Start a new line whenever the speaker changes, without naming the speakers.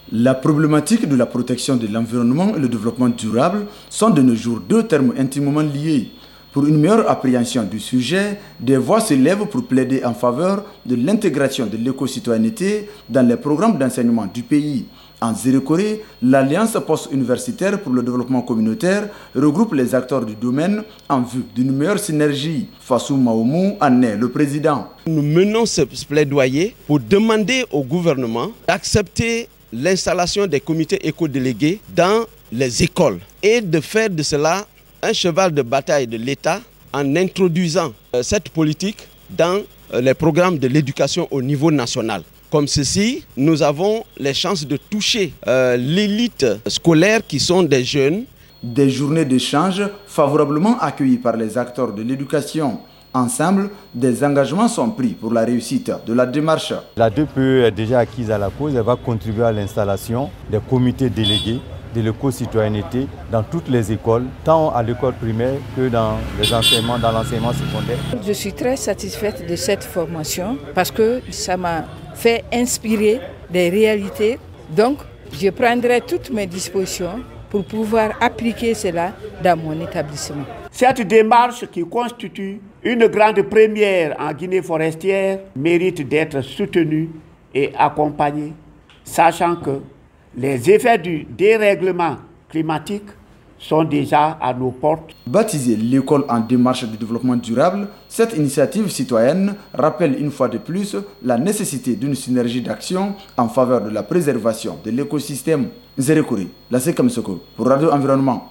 La problématique de la protection de l'environnement et le développement durable sont de nos jours deux termes intimement liés. Pour une meilleure appréhension du sujet, des voix se lèvent pour plaider en faveur de l'intégration de l'éco-citoyenneté dans les programmes d'enseignement du pays. En Zérekoré, l'Alliance post-universitaire pour le développement communautaire regroupe les acteurs du domaine en vue d'une meilleure synergie. Fassou Maoumou en est le président.
Nous menons ce plaidoyer pour demander au gouvernement d'accepter l'installation des comités éco-délégués dans les écoles et de faire de cela un cheval de bataille de l'État en introduisant cette politique dans les programmes de l'éducation au niveau national. Comme ceci, nous avons les chances de toucher l'élite scolaire qui sont des jeunes.
Des journées d'échange favorablement accueillies par les acteurs de l'éducation. Ensemble, des engagements sont pris pour la réussite de la démarche.
La DPE est déjà acquise à la cause, elle va contribuer à l'installation des comités délégués de l'éco-citoyenneté dans toutes les écoles, tant à l'école primaire que dans l'enseignement secondaire.
Je suis très satisfaite de cette formation parce que ça m'a fait inspirer des réalités. Donc, je prendrai toutes mes dispositions pour pouvoir appliquer cela dans mon établissement.
Cette démarche qui constitue une grande première en Guinée forestière mérite d'être soutenue et accompagnée, sachant que les effets du dérèglement climatique sont déjà à nos portes.
Baptisée l'école en démarche de développement durable, cette initiative citoyenne rappelle une fois de plus la nécessité d'une synergie d'action en faveur de la préservation de l'écosystème. Zérekoré, la Sekam Soko pour Radio Environnement.